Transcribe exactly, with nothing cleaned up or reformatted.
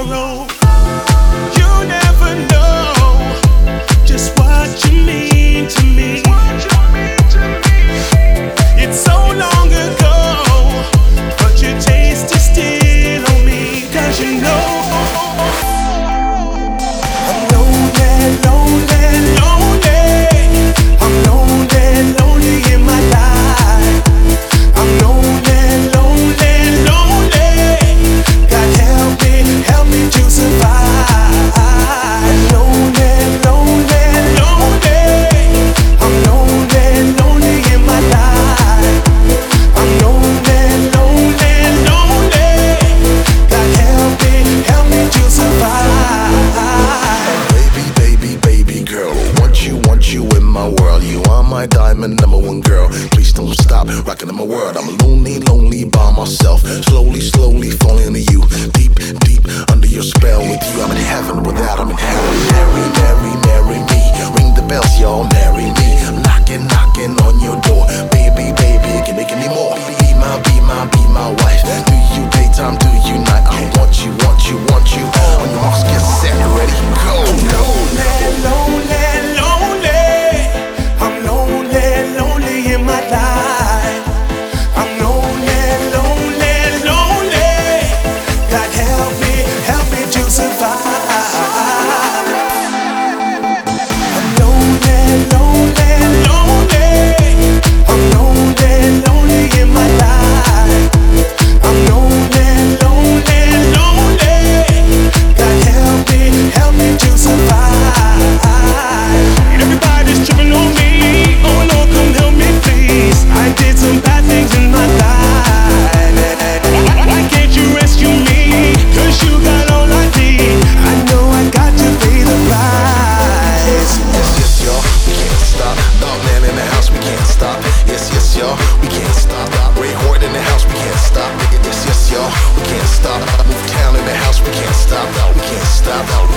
tomorrow. You never know just what you mean to me. It's so long ago, but your taste is still on me. 'Cause you know I'm lonely, lonely, lonely. I'm lonely, lonely in my life. I'm lonely, lonely, lonely. God help me, help me to survive. Lonely, lonely, lonely. I'm lonely, lonely in my life. I'm lonely, lonely, lonely. God help me, help me to survive. Baby, baby, baby girl, want you, want you in my world. You are my diamond number one girl. Please don't stop rocking in my world. I'm lonely, lonely by myself. Slowly, slowly falling into you. Deep, deep under your spell. With you, I'm in heaven. Without, I'm in hell. Marry, marry, marry me. Ring the bells, y'all. Marry me. I'm knocking, knocking on your door. Baby, baby, can make any more. Be my, be my, be my wife. Do you daytime? Do you night? I want you, want you, want you. On your marks, get set, ready, go. Lonely, lonely, lonely. I'm lonely, lonely in my life. I'm lonely, lonely, lonely. God help me, help me to survive. I'm lonely, lonely, lonely. I'm lonely, lonely in my life. I'm lonely, lonely, lonely. God help me, help me to survive. Everybody's tripping on me. Oh Lord, come help me, please. I did some bad things in my life. Why can't you rescue me? 'Cause you got all I need. I know I got to pay the price. Yes, yes, y'all, we can't stop. Dog man in the house, we can't stop. Yes, yes, y'all, we can't stop. Ray Horde in the house, we can't stop. Yes, yes, y'all, we can't stop. Move town in the house, we can't stop. We can't stop.